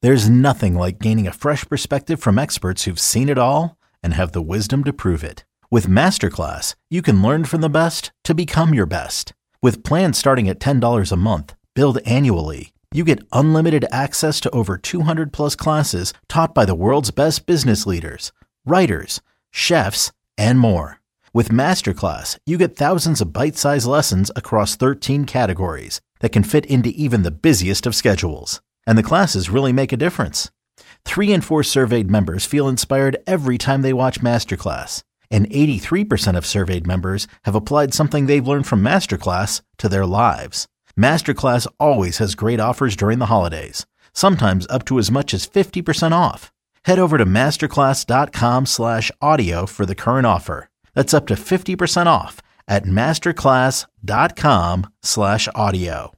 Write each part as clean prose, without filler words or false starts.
There's nothing like gaining a fresh perspective from experts who've seen it all and have the wisdom to prove it. With Masterclass, you can learn from the best to become your best. With plans starting at $10 a month, billed annually, you get unlimited access to over 200 plus classes taught by the world's best business leaders, writers, chefs, and more. With Masterclass, you get thousands of bite-sized lessons across 13 categories that can fit into even the busiest of schedules. And the classes really make a difference. 3 in 4 surveyed members feel inspired every time they watch Masterclass. And 83% of surveyed members have applied something they've learned from Masterclass to their lives. Masterclass always has great offers during the holidays, sometimes up to as much as 50% off. Head over to masterclass.com/audio for the current offer. That's up to 50% off at masterclass.com/audio.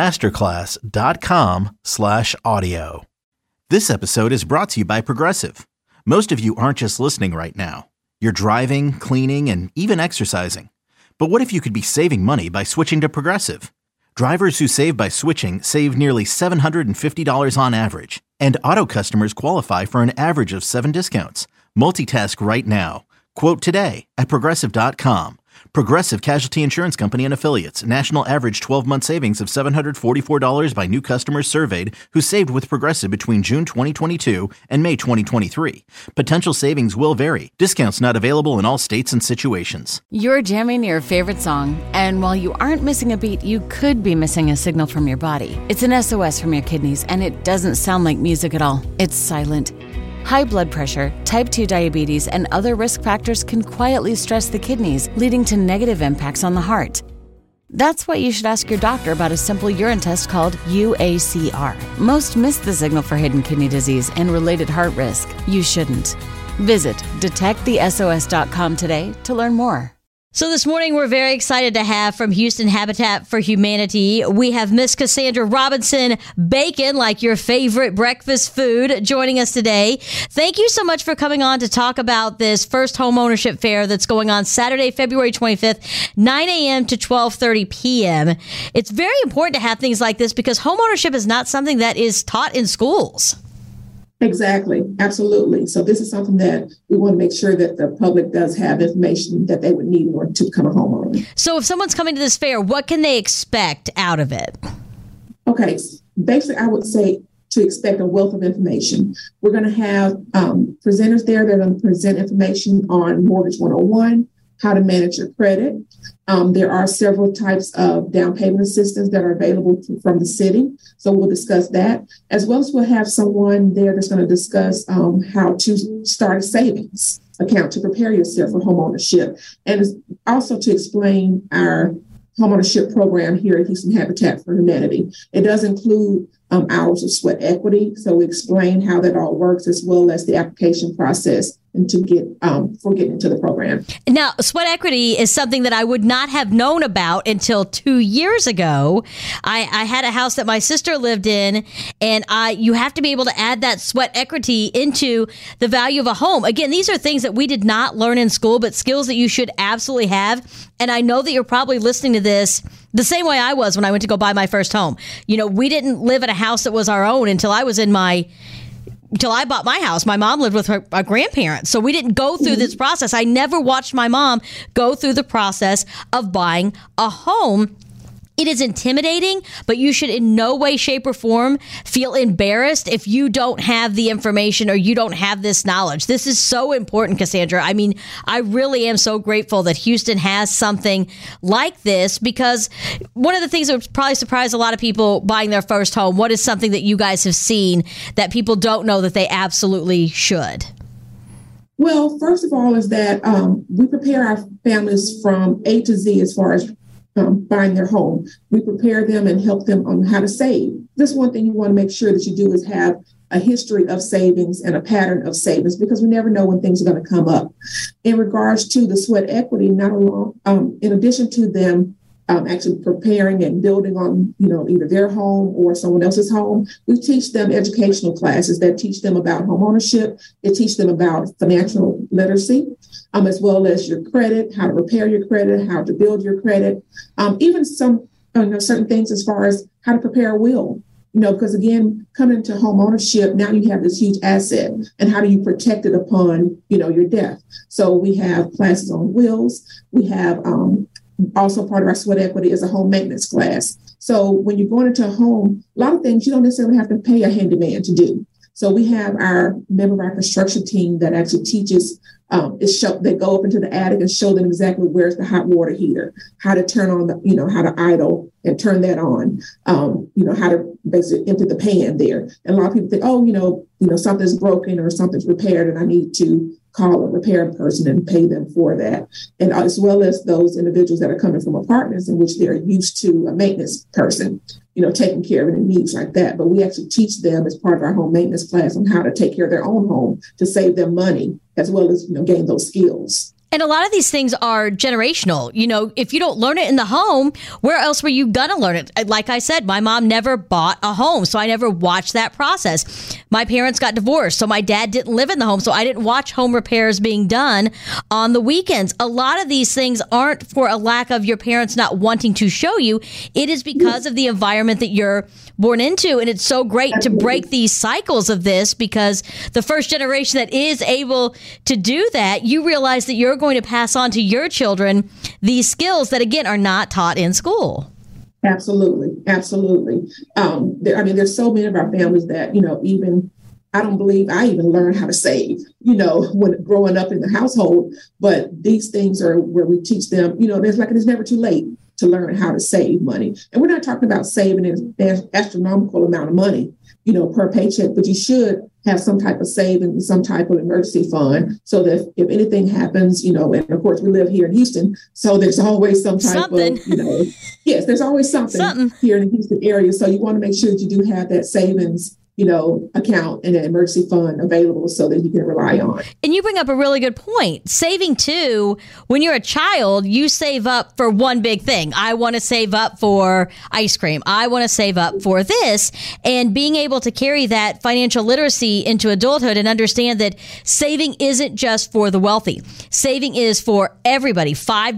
masterclass.com/audio. This episode is brought to you by Progressive. Most of you aren't just listening right now. You're driving, cleaning, and even exercising. But what if you could be saving money by switching to Progressive? Drivers who save by switching save nearly $750 on average. And auto customers qualify for an average of 7 discounts. Multitask right now. Quote today at Progressive.com. Progressive Casualty Insurance Company and Affiliates. National average 12-month savings of $744 by new customers surveyed who saved with Progressive between June 2022 and May 2023. Potential savings will vary. Discounts not available in all states and situations. You're jamming your favorite song, and while you aren't missing a beat, you could be missing a signal from your body. It's an SOS from your kidneys, and it doesn't sound like music at all. It's silent. High blood pressure, type 2 diabetes, and other risk factors can quietly stress the kidneys, leading to negative impacts on the heart. That's why you should ask your doctor about a simple urine test called UACR. Most miss the signal for hidden kidney disease and related heart risk. You shouldn't. Visit detectthesos.com today to learn more. So this morning, we're very excited to have from Houston Habitat for Humanity, we have Miss Cassandra Robinson Bacon, like your favorite breakfast food, joining us today. Thank you so much for coming on to talk about this first home ownership fair that's going on Saturday, February 25th, 9 a.m. to 12:30 p.m. It's very important to have things like this because home ownership is not something that is taught in schools. Exactly. Absolutely. So this is something that we want to make sure that the public does have information that they would need in order to become a homeowner. So if someone's coming to this fair, what can they expect out of it? Okay. Basically, I would say to expect a wealth of information. We're going to have presenters there. They're going to present information on Mortgage 101, how to manage your credit. There are several types of down payment assistance that are available from the city. So we'll discuss that, as well as we'll have someone there that's going to discuss how to start a savings account to prepare yourself for homeownership, and also to explain our homeownership program here at Houston Habitat for Humanity. It does include hours of sweat equity. So we explain how that all works, as well as the application process and to get for getting into the program. Now, sweat equity is something that I would not have known about until 2 years ago. I had a house that my sister lived in, and you have to be able to add that sweat equity into the value of a home. Again, these are things that we did not learn in school, but skills that you should absolutely have. And I know that you're probably listening to this the same way I was when I went to go buy my first home. You know, we didn't live in a house that was our own until I bought my house. My mom lived with her grandparents. So we didn't go through this process. I never watched my mom go through the process of buying a home. It is intimidating, but you should in no way, shape, or form feel embarrassed if you don't have the information or you don't have this knowledge. This is so important, Cassandra. I mean, I really am so grateful that Houston has something like this, because one of the things that would probably surprise a lot of people buying their first home, what is something that you guys have seen that people don't know that they absolutely should? Well, first of all, is that we prepare our families from A to Z as far as buying their home. We prepare them and help them on how to save. This one thing you want to make sure that you do is have a history of savings and a pattern of savings, because we never know when things are going to come up. In regards to the sweat equity, not alone, in addition to them actually preparing and building on, either their home or someone else's home, we teach them educational classes that teach them about home ownership. They teach them about financial literacy, as well as your credit, how to repair your credit, how to build your credit, even some certain things as far as how to prepare a will. because again, coming into home ownership, now you have this huge asset, and how do you protect it upon, your death? So we have classes on wills. We have also part of our sweat equity is a home maintenance class. So when you're going into a home, a lot of things you don't necessarily have to pay a handyman to do. So we have our member of our construction team that actually teaches. They go up into the attic and show them exactly where's the hot water heater, how to turn on how to idle and turn that on, how to basically empty the pan there. And a lot of people think, something's broken or something's repaired and I need to call a repair person and pay them for that. And as well as those individuals that are coming from apartments in which they're used to a maintenance person, taking care of any needs like that. But we actually teach them as part of our home maintenance class on how to take care of their own home to save them money, as well as, gain those skills. And a lot of these things are generational. If you don't learn it in the home, where else were you going to learn it? Like I said, my mom never bought a home, so I never watched that process. My parents got divorced, so my dad didn't live in the home, so I didn't watch home repairs being done on the weekends. A lot of these things aren't for a lack of your parents not wanting to show you. It is because of the environment that you're born into. And it's so great to break these cycles of this, because the first generation that is able to do that, you realize that you're going to pass on to your children these skills that, again, are not taught in school. Absolutely. Absolutely. There's so many of our families that, even I don't believe I even learned how to save, when growing up in the household. But these things are where we teach them, it's never too late to learn how to save money. And we're not talking about saving an astronomical amount of money, per paycheck, but you should have some type of savings, some type of emergency fund, so that if anything happens, and of course we live here in Houston, so there's always some type of, yes, there's always something here in the Houston area. So you want to make sure that you do have that savings account and an emergency fund available so that you can rely on. And you bring up a really good point. Saving too, when you're a child, you save up for one big thing. I want to save up for ice cream. I want to save up for this. And being able to carry that financial literacy into adulthood and understand that saving isn't just for the wealthy. Saving is for everybody. $5,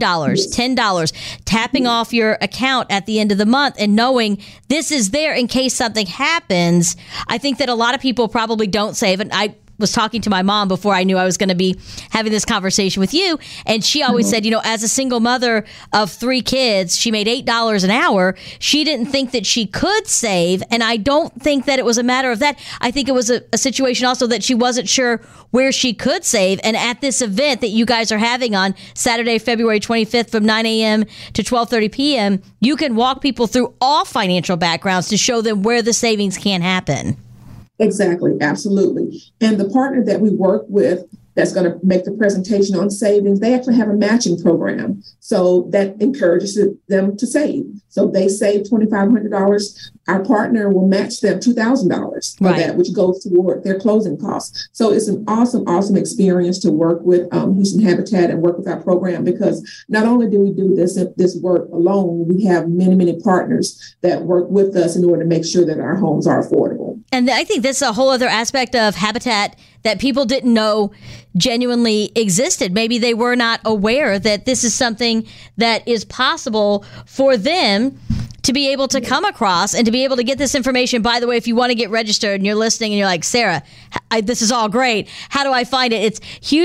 $10, tapping off your account at the end of the month and knowing this is there in case something happens. I think that a lot of people probably don't save. And I was talking to my mom before I knew I was going to be having this conversation with you. And she always said, as a single mother of 3 kids, she made $8 an hour. She didn't think that she could save. And I don't think that it was a matter of that. I think it was a situation also that she wasn't sure where she could save. And at this event that you guys are having on Saturday, February 25th from 9 a.m. to 12:30 p.m., you can walk people through all financial backgrounds to show them where the savings can happen. Exactly. Absolutely. And the partner that we work with that's going to make the presentation on savings, they actually have a matching program. So that encourages them to save. So they save $2,500. Our partner will match them $2,000 for that, which goes toward their closing costs. So it's an awesome, awesome experience to work with Houston Habitat and work with our program, because not only do we do this work alone, we have many, many partners that work with us in order to make sure that our homes are affordable. And I think this is a whole other aspect of Habitat that people didn't know genuinely existed. Maybe they were not aware that this is something that is possible for them to be able to come across and to be able to get this information. By the way, if you want to get registered and you're listening and you're like, Sarah, this is all great, how do I find it? It's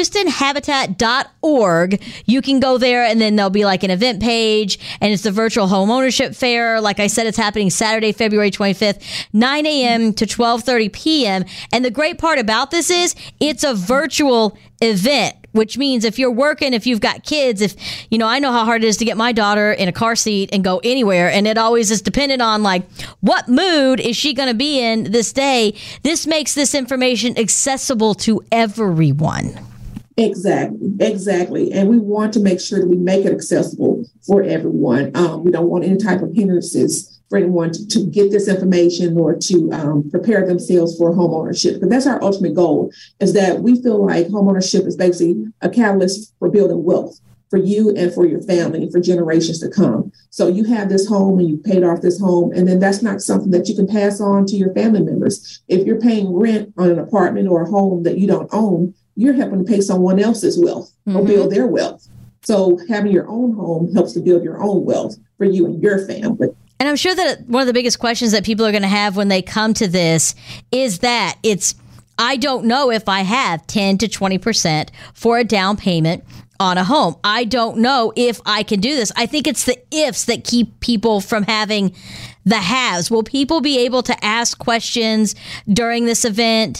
HoustonHabitat.org. You can go there and then there'll be like an event page, and it's the virtual home ownership fair. Like I said, it's happening Saturday, February 25th, 9 a.m. to 12:30 p.m. And the great part about this is it's a virtual event, which means if you're working, if you've got kids, I know how hard it is to get my daughter in a car seat and go anywhere. And it always is dependent on what mood is she going to be in this day. This makes this information accessible to everyone. Exactly. And we want to make sure that we make it accessible for everyone. We don't want any type of hindrances for anyone to get this information or to prepare themselves for home ownership. Because that's our ultimate goal, is that we feel like home ownership is basically a catalyst for building wealth for you and for your family and for generations to come. So you have this home and you paid off this home, and then that's not something that you can pass on to your family members. If you're paying rent on an apartment or a home that you don't own, you're helping to pay someone else's wealth or build their wealth. So having your own home helps to build your own wealth for you and your family. And I'm sure that one of the biggest questions that people are going to have when they come to this is that I don't know if I have 10 to 20% for a down payment on a home. I don't know if I can do this. I think it's the ifs that keep people from having the haves. Will people be able to ask questions during this event?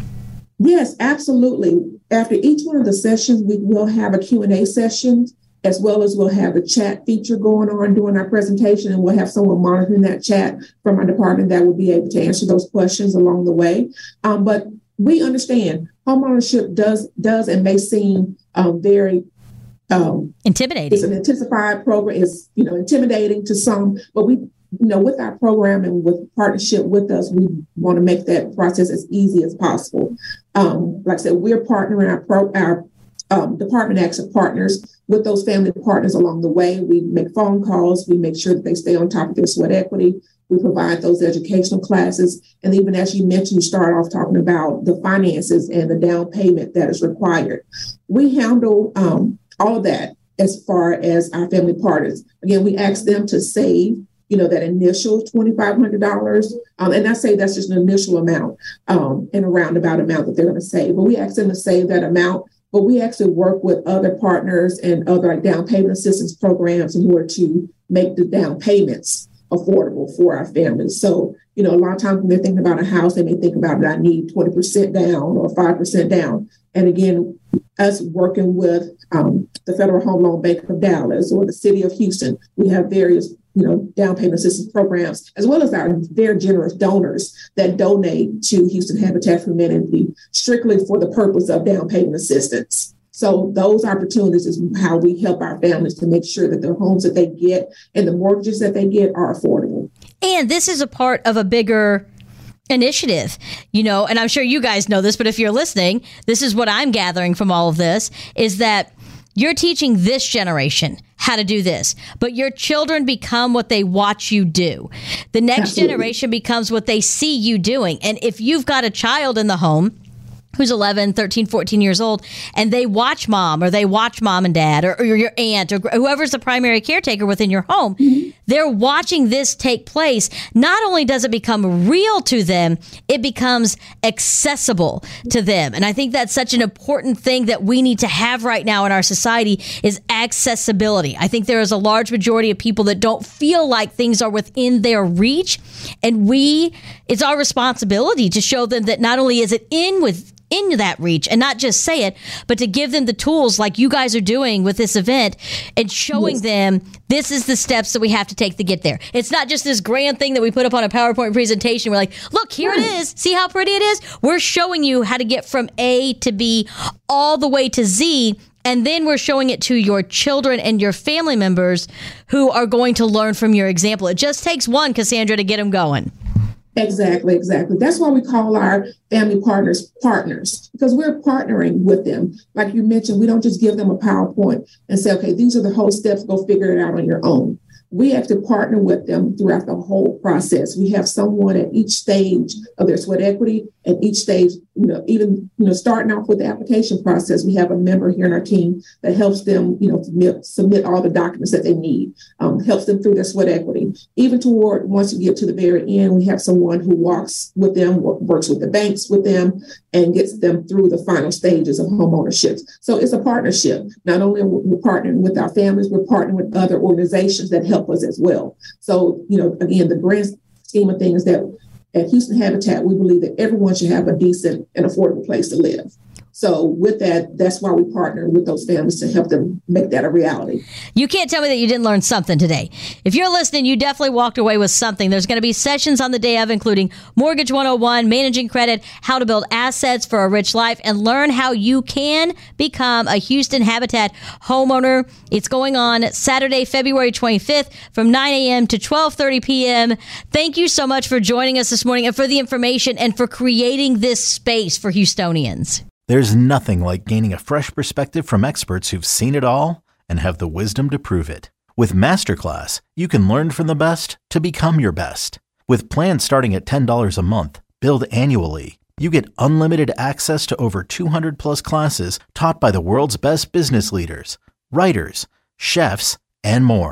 Yes, absolutely. After each one of the sessions, we will have a Q&A session, as well as we'll have a chat feature going on during our presentation, and we'll have someone monitoring that chat from our department that will be able to answer those questions along the way. But we understand homeownership does and may seem very intimidating. It's an intensified program. It's intimidating to some, but we with our program and with partnership with us, we want to make that process as easy as possible. Like I said, we're partnering our department acts as partners with those family partners along the way. We make phone calls. We make sure that they stay on top of their sweat equity. We provide those educational classes. And even as you mentioned, you start off talking about the finances and the down payment that is required. We handle all of that as far as our family partners. Again, we ask them to save that initial $2,500. And I say that's just an initial amount and a roundabout amount that they're going to save. But we ask them to save that amount. But we actually work with other partners and other down payment assistance programs in order to make the down payments affordable for our families. So, a lot of times when they're thinking about a house, they may think about I need 20% down or 5% down. And again, us working with the Federal Home Loan Bank of Dallas or the City of Houston, we have various down payment assistance programs, as well as our very generous donors that donate to Houston Habitat for Humanity strictly for the purpose of down payment assistance. So those opportunities is how we help our families to make sure that the homes that they get and the mortgages that they get are affordable. And this is a part of a bigger initiative, and I'm sure you guys know this, but if you're listening, this is what I'm gathering from all of this, is that you're teaching this generation how to do this, but your children become what they watch you do. The next generation becomes what they see you doing. And if you've got a child in the home who's 11, 13, 14 years old, and they watch mom or they watch mom and dad or your aunt or whoever's the primary caretaker within your home, they're watching this take place. Not only does it become real to them, it becomes accessible to them. And I think that's such an important thing that we need to have right now in our society is accessibility. I think there is a large majority of people that don't feel like things are within their reach. And it's our responsibility to show them that not only is it in that reach and not just say it, but to give them the tools like you guys are doing with this event and showing them this is the steps that we have to take to get there. It's not just this grand thing that we put up on a PowerPoint presentation. We're like, look, here it is. See how pretty it is? We're showing you how to get from A to B all the way to Z. And then we're showing it to your children and your family members who are going to learn from your example. It just takes one, Cassandra, to get them going. Exactly. That's why we call our family partners, because we're partnering with them. Like you mentioned, we don't just give them a PowerPoint and say, okay, these are the whole steps, go figure it out on your own. We have to partner with them throughout the whole process. We have someone at each stage of their sweat equity, at each stage, even starting off with the application process. We have a member here in our team that helps them, submit all the documents that they need, helps them through their sweat equity. Even toward once you get to the very end, we have someone who walks with them, works with the banks with them, and gets them through the final stages of home ownership. So it's a partnership. Not only are we partnering with our families, we're partnering with other organizations that help us as well. So, again, the grand scheme of things that at Houston Habitat, we believe that everyone should have a decent and affordable place to live. So with that, that's why we partner with those families to help them make that a reality. You can't tell me that you didn't learn something today. If you're listening, you definitely walked away with something. There's going to be sessions on the day of, including Mortgage 101, Managing Credit, How to Build Assets for a Rich Life, and learn how you can become a Houston Habitat homeowner. It's going on Saturday, February 25th from 9 a.m. to 12:30 p.m. Thank you so much for joining us this morning and for the information and for creating this space for Houstonians. There's nothing like gaining a fresh perspective from experts who've seen it all and have the wisdom to prove it. With Masterclass, you can learn from the best to become your best. With plans starting at $10 a month, billed annually, you get unlimited access to over 200 plus classes taught by the world's best business leaders, writers, chefs, and more.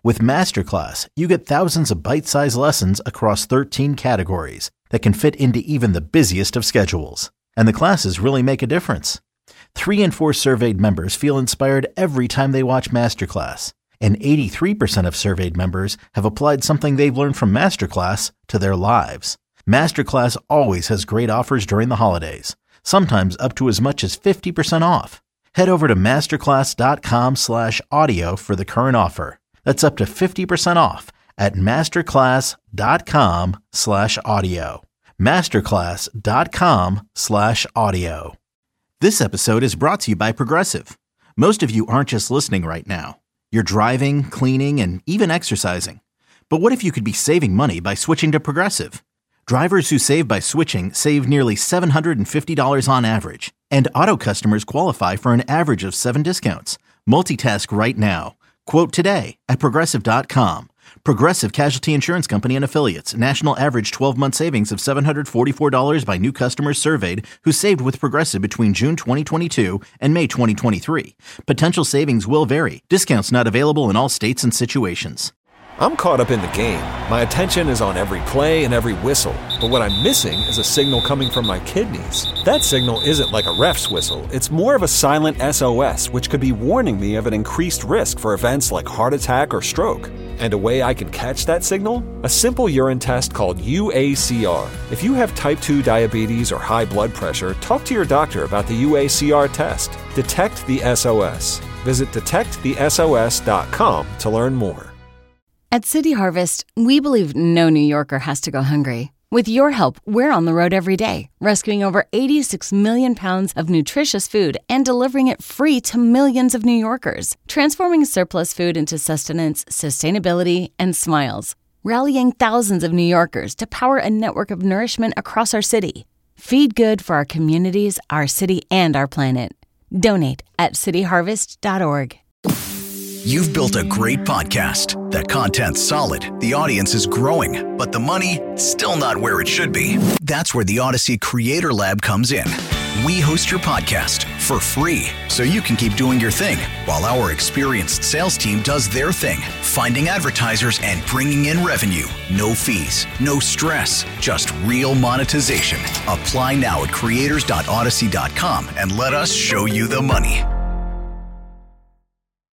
With Masterclass, you get thousands of bite-sized lessons across 13 categories that can fit into even the busiest of schedules. And the classes really make a difference. 3 in 4 surveyed members feel inspired every time they watch Masterclass. And 83% of surveyed members have applied something they've learned from Masterclass to their lives. Masterclass always has great offers during the holidays, sometimes up to as much as 50% off. Head over to masterclass.com/audio for the current offer. That's up to 50% off at masterclass.com/audio. masterclass.com/audio. This episode is brought to you by Progressive. Most of you aren't just listening right now. You're driving, cleaning, and even exercising. But what if you could be saving money by switching to Progressive? Drivers who save by switching save nearly $750 on average. And auto customers qualify for an average of 7 discounts. Multitask right now. Quote today at Progressive.com. Progressive Casualty Insurance Company and Affiliates. National average 12-month savings of $744 by new customers surveyed who saved with Progressive between June 2022 and May 2023. Potential savings will vary. Discounts not available in all states and situations. I'm caught up in the game. My attention is on every play and every whistle. But what I'm missing is a signal coming from my kidneys. That signal isn't like a ref's whistle. It's more of a silent SOS, which could be warning me of an increased risk for events like heart attack or stroke. And a way I can catch that signal? A simple urine test called UACR. If you have type 2 diabetes or high blood pressure, talk to your doctor about the UACR test. Detect the SOS. Visit detectthesos.com to learn more. At City Harvest, we believe no New Yorker has to go hungry. With your help, we're on the road every day, rescuing over 86 million pounds of nutritious food and delivering it free to millions of New Yorkers, transforming surplus food into sustenance, sustainability, and smiles, rallying thousands of New Yorkers to power a network of nourishment across our city. Feed good for our communities, our city, and our planet. Donate at cityharvest.org. You've built a great podcast. That content's solid, the audience is growing, but the money, still not where it should be. That's where the Odyssey Creator Lab comes in. We host your podcast for free, so you can keep doing your thing, while our experienced sales team does their thing, finding advertisers and bringing in revenue. No fees, no stress, just real monetization. Apply now at creators.odyssey.com and let us show you the money.